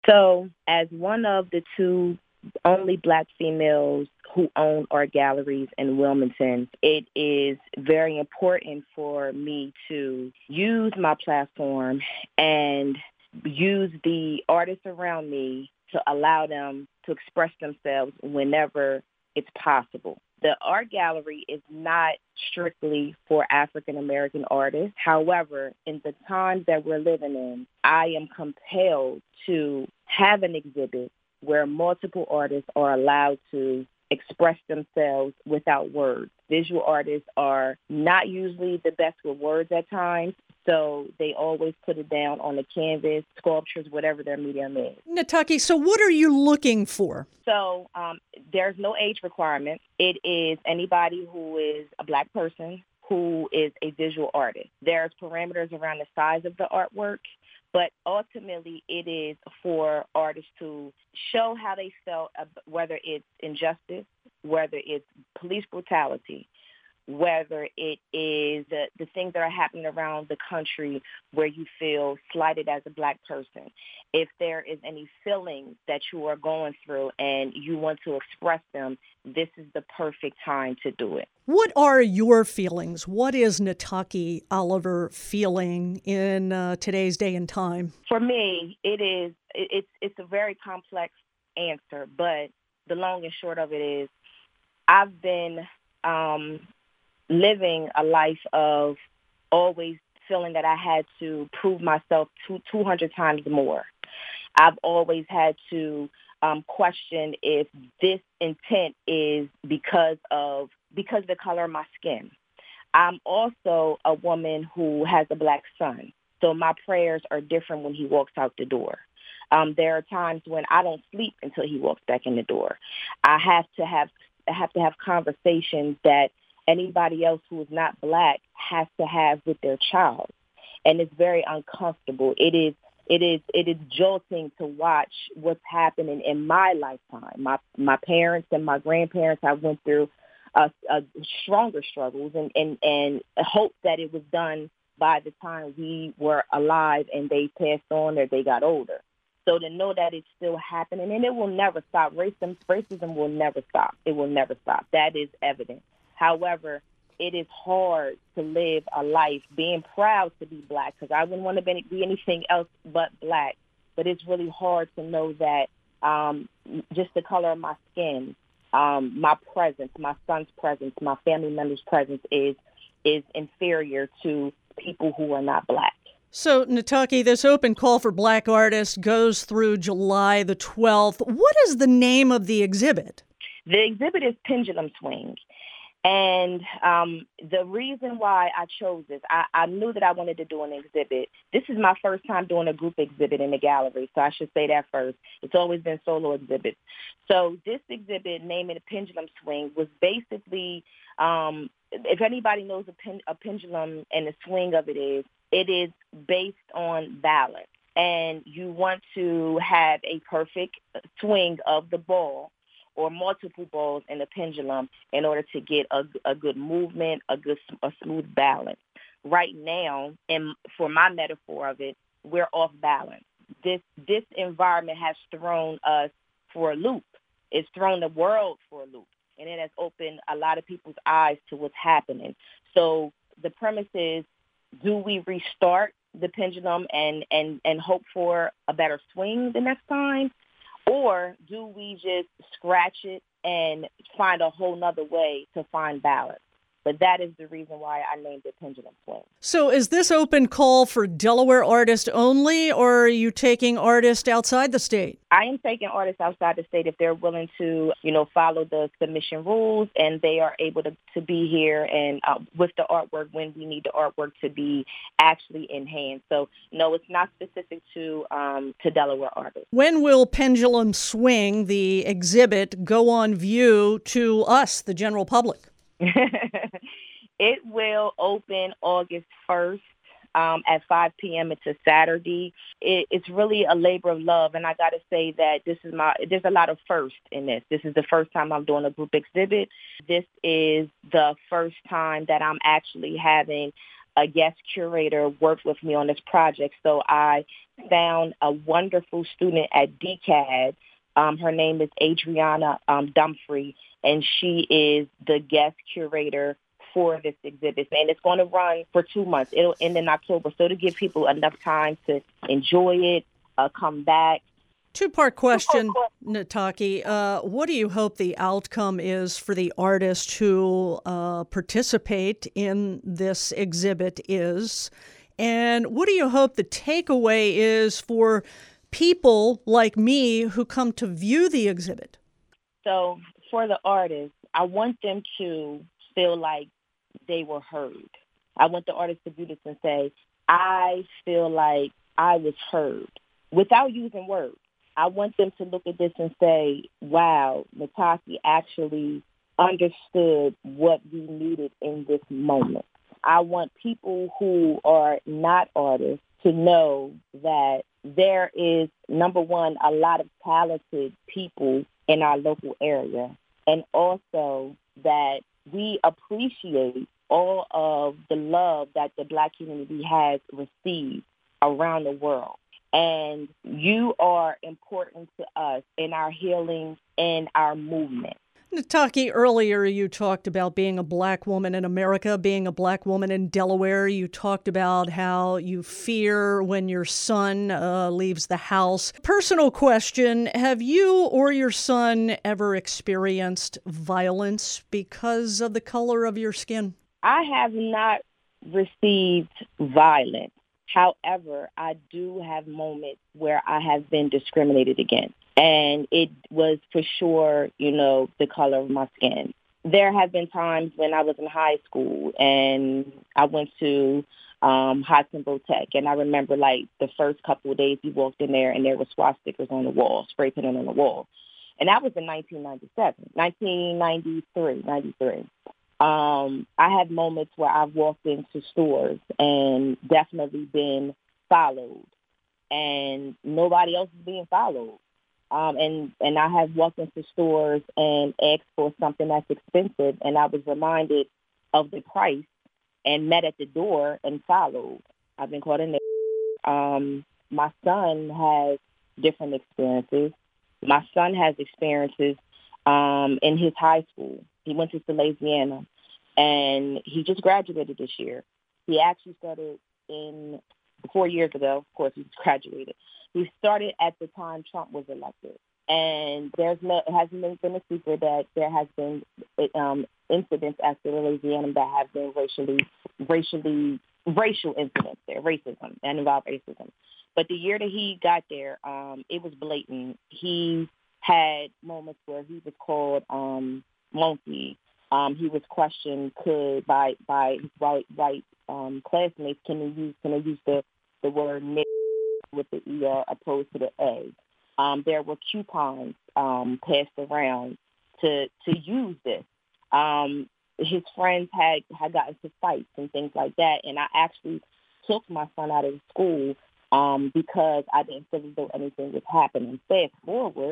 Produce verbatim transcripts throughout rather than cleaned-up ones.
So as one of the two only Black females who own art galleries in Wilmington, it is very important for me to use my platform and use the artists around me to allow them to express themselves whenever it's possible. The art gallery is not strictly for African-American artists. However, in the times that we're living in, I am compelled to have an exhibit where multiple artists are allowed to express themselves without words. Visual artists are not usually the best with words at times, so they always put it down on the canvas, sculptures, whatever their medium is. Nataki, so what are you looking for? So um, there's no age requirement. It is anybody who is a Black person who is a visual artist. There's parameters around the size of the artwork, but ultimately it is for artists to show how they felt, whether it's injustice, whether it's police brutality, whether it is the, the things that are happening around the country where you feel slighted as a Black person. If there is any feelings that you are going through and you want to express them, this is the perfect time to do it. What are your feelings? What is Nataki Oliver feeling in uh, today's day and time? For me, it is, it, it's, it's a very complex answer, but the long and short of it is I've been um, living a life of always feeling that I had to prove myself two, 200 times more. I've always had to um, question if this intent is because of because of the color of my skin. I'm also a woman who has a Black son, so my prayers are different when he walks out the door. Um, there are times when I don't sleep until he walks back in the door. I have to have I have to have conversations that anybody else who is not Black has to have with their child, and it's very uncomfortable. It is. It is it is jolting to watch what's happening in my lifetime. My my parents and my grandparents have went through uh, uh, stronger struggles and, and, and hope that it was done by the time we were alive and they passed on or they got older. So to know that it's still happening, and it will never stop. Racism, racism will never stop. It will never stop. That is evident. However, it is hard to live a life being proud to be Black, because I wouldn't want to be, be anything else but Black. But it's really hard to know that um, just the color of my skin, um, my presence, my son's presence, my family members' presence is is inferior to people who are not Black. So, Nataki, this open call for Black artists goes through July the twelfth. What is the name of the exhibit? The exhibit is Pendulum Swing. And um, the reason why I chose this, I, I knew that I wanted to do an exhibit. This is my first time doing a group exhibit in the gallery, so I should say that first. It's always been solo exhibits. So this exhibit, named it Pendulum Swing, was basically, um, if anybody knows a, pen, a pendulum and the swing of it is, it is based on balance. And you want to have a perfect swing of the ball or multiple balls in the pendulum in order to get a, a good movement, a good, a smooth balance. Right now, and for my metaphor of it, we're off balance. This this environment has thrown us for a loop. It's thrown the world for a loop, and it has opened a lot of people's eyes to what's happening. So the premise is, do we restart the pendulum and, and, and hope for a better swing the next time? Or do we just scratch it and find a whole nother way to find balance? But that is the reason why I named it Pendulum Swing. So is this open call for Delaware artists only, or are you taking artists outside the state? I am taking artists outside the state if they're willing to, you know, follow the submission rules and they are able to, to be here and uh, with the artwork when we need the artwork to be actually in hand. So, no, it's not specific to um, to Delaware artists. When will Pendulum Swing, the exhibit, go on view to us, the general public? It will open August first um, at five p.m. It's a Saturday. It, it's really a labor of love, and I got to say that this is my. There's a lot of firsts in this. This is the first time I'm doing a group exhibit. This is the first time that I'm actually having a guest curator worked with me on this project. So I found a wonderful student at D C A D. Um, her name is Adriana um, Dumfrey, and she is the guest curator for this exhibit. And it's going to run for two months. It'll end in October, so to give people enough time to enjoy it, uh, come back. Two-part question, Nataki. Uh, what do you hope the outcome is for the artists who uh, participate in this exhibit is? And what do you hope the takeaway is for people like me who come to view the exhibit? So for the artists, I want them to feel like they were heard. I want the artists to view this and say, I feel like I was heard, without using words. I want them to look at this and say, wow, Nataki actually understood what we needed in this moment. I want people who are not artists to know that there is, number one, a lot of talented people in our local area, and also that we appreciate all of the love that the Black community has received around the world. And you are important to us in our healing and our movement. Nataki, earlier you talked about being a Black woman in America, being a Black woman in Delaware. You talked about how you fear when your son uh, leaves the house. Personal question, have you or your son ever experienced violence because of the color of your skin? I have not received violence. However, I do have moments where I have been discriminated against, and it was for sure, you know, the color of my skin. There have been times when I was in high school and I went to um, Hudsonville Tech, and I remember like the first couple of days you walked in there and there were swastikas on the wall, spray painted on the wall. And that was in nineteen ninety-seven, nineteen ninety-three, ninety-three. Um, I had moments where I've walked into stores and definitely been followed, and nobody else is being followed. Um, and, and I have walked into stores and asked for something that's expensive, and I was reminded of the price and met at the door and followed. I've been caught in there. Um, my son has different experiences. My son has experiences um, in his high school. He went to Salesianum, and he just graduated this year. He actually started in four years ago. Of course, he graduated. He started at the time Trump was elected, and there's no, it hasn't been, been a secret that there has been um, incidents at Salesianum that have been racially, racially, racial incidents there, racism, and involve racism. But the year that he got there, um, it was blatant. He had moments where he was called um, monkey. Um, he was questioned could by by his white white um, classmates. Can they use can they use the, the word nigger with the er opposed to the a? Um, there were coupons um, passed around to to use this. Um, his friends had had gotten into fights and things like that, and I actually took my son out of the school um, because I didn't feel as though anything was happening. Fast forward.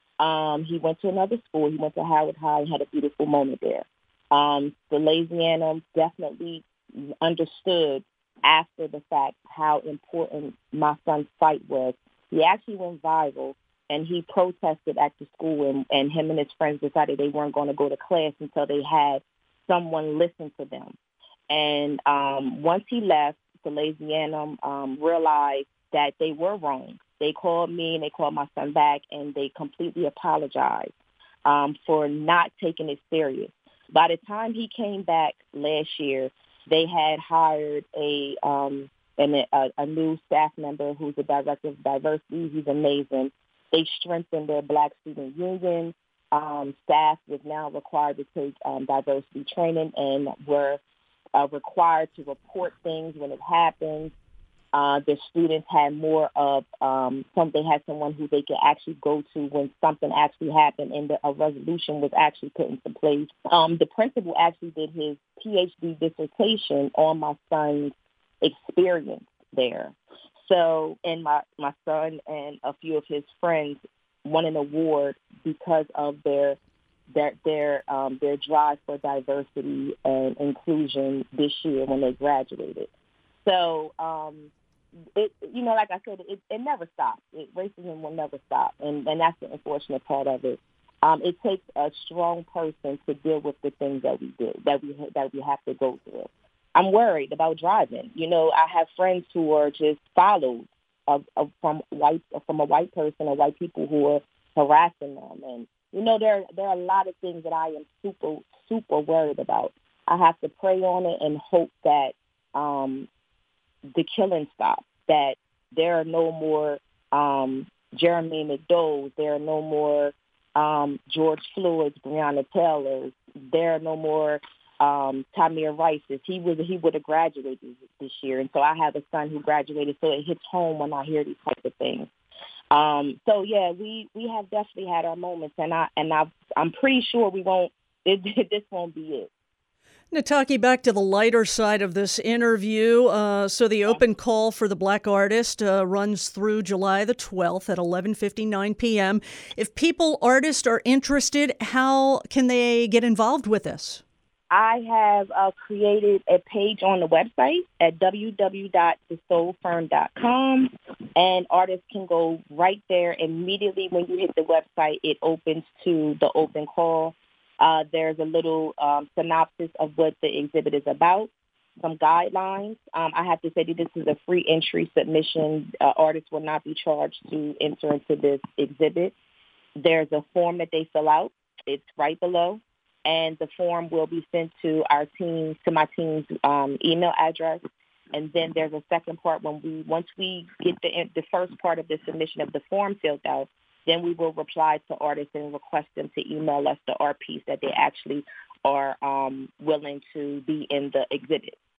Um, he went to another school. He went to Howard High and had a beautiful moment there. Um, the Salesianum definitely understood after the fact how important my son's fight was. He actually went viral, and he protested at the school, and, and him and his friends decided they weren't going to go to class until they had someone listen to them. And um, once he left, the Salesianum um, realized that they were wrong. They called me and they called my son back, and they completely apologized um, for not taking it serious. By the time he came back last year, they had hired a um, an, a, a new staff member who's the director of diversity. He's amazing. They strengthened their Black student union. Um, staff was now required to take um, diversity training and were uh, required to report things when it happens. Uh, the students had more of um, some. They had someone who they could actually go to when something actually happened, and the, a resolution was actually put into place. Um, the principal actually did his P H D dissertation on my son's experience there. So, and my, my son and a few of his friends won an award because of their their their um, their drive for diversity and inclusion this year when they graduated. So, um, it you know, like I said, it, it never stops. It, racism will never stop, and, and that's the unfortunate part of it. Um, it takes a strong person to deal with the things that we do, that we that we have to go through. I'm worried about driving. You know, I have friends who are just followed of, of from white from a white person or white people who are harassing them, and you know, there there are a lot of things that I am super super worried about. I have to pray on it and hope that um, the killing stops. That there are no more um, Jeremy McDowell's. There are no more um, George Floyd's, Breonna Taylor's. There are no more um, Tamir Rice's. He was he would have graduated this year, and so I have a son who graduated. So it hits home when I hear these types of things. Um, so yeah, we, we have definitely had our moments, and I and I I'm pretty sure we won't. It, this won't be it. Nataki, back to the lighter side of this interview. Uh, so the open call for the Black Artist uh, runs through July the twelfth at eleven fifty-nine p.m. If people, artists, are interested, how can they get involved with this? I have uh, created a page on the website at w w w dot the soul firm dot com, and artists can go right there immediately. When you hit the website, it opens to the open call. Uh, there's a little um, synopsis of what the exhibit is about, some guidelines. Um, I have to say that this is a free entry submission. Uh, artists will not be charged to enter into this exhibit. There's a form that they fill out. It's right below. And the form will be sent to our team, to my team's um, email address. And then there's a second part when we, once we get the the first part of the submission of the form filled out, then we will reply to artists and request them to email us the art piece that they actually are um, willing to be in the exhibit.